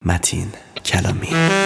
متین کلامی.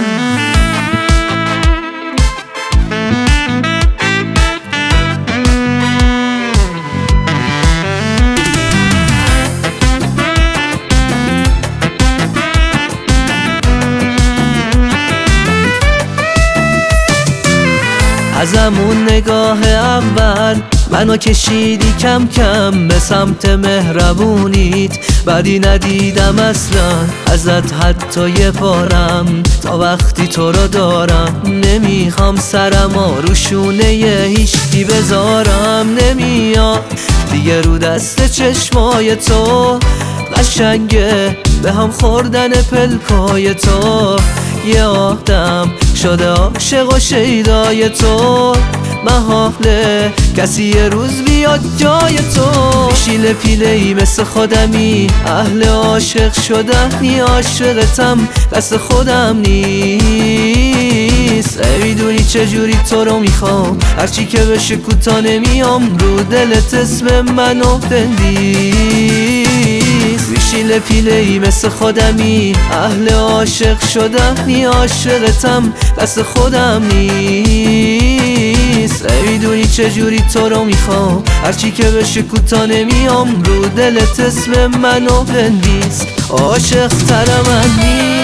از همون نگاه اول منو کشیدی کم کم به سمت مهربونیت، بدی ندیدم اصلا ازت حتی یه پارم. تا وقتی تو رو دارم نمیخوام سرمو رو شونه هیچکی بذارم. نمیاد دیگه رو دست چشمای تو، قشنگه به هم خوردن پلکای تو. یه آدم شده عاشق و شیدای تو، محاله کسی یه روز بیاد جای تو. میشیل پیله‌ای مثل خودمی، اهل عاشق شدنی، عاشقتم دست خودم نیست. میدونی چجوری تو رو میخوام، هرچی که بشه کوتا نمیام، رو دلت اسم منو بنویس. میشیل پیله‌ای مثل خودمی، اهل عاشق شدنی، عاشقتم دست خودم نیست. میدونی چجوری تو رو میخوام، هرچی که بشه کوتا نمیام، رو دلت اسم منو بنویس. عاشق تر من نیست.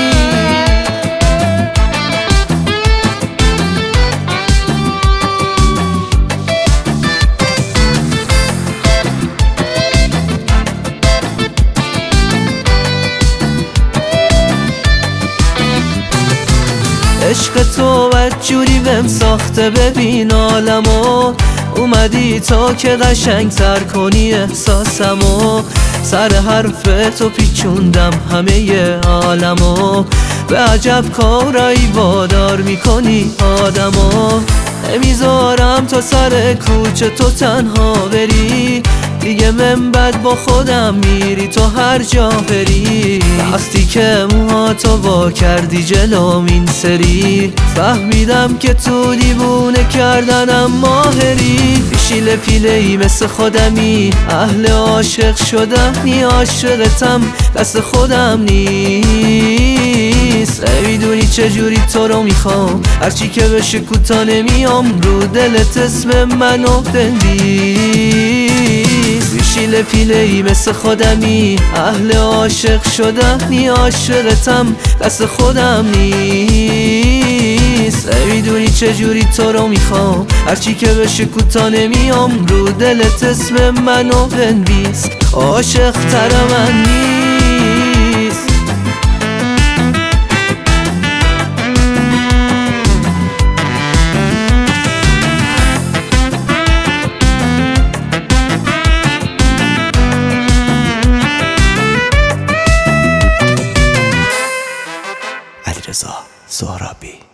عشق تو بدجوری بهم ساخته، ببین عالمو. اومدی تا که قشنگ تر کنی احساسمو، سر حرف تو پیچوندم همه عالمو. به عجب کارایی وادار میکنی آدمو، نمیذارم تا سر کوچه تو تنها بری. دیگه من بد با خودم میری تو هر جا بری. وقتی که موهاتو وا کردی جلوم این سری، فهمیدم که تو دیوونه کردنم ماهری. میشیل پیله‌ای مثل خودمی، اهل عاشق شدنی، عاشقتم دست خودم نیست. میدونی چجوری تو رو میخوام، هرچی که بشه کوتا نمیام، رو دلت اسم منو بنویس. میشیل پیله‌ای مثل خودمی، اهل عاشق شدنی، عاشقتم دست خودم نیست. میدونی چجوری تو رو میخوام، هرچی که بشه کوتا نمیام، رو دلت اسم منو بنویس. عاشق تر من نیست. علیرضا سهرابی.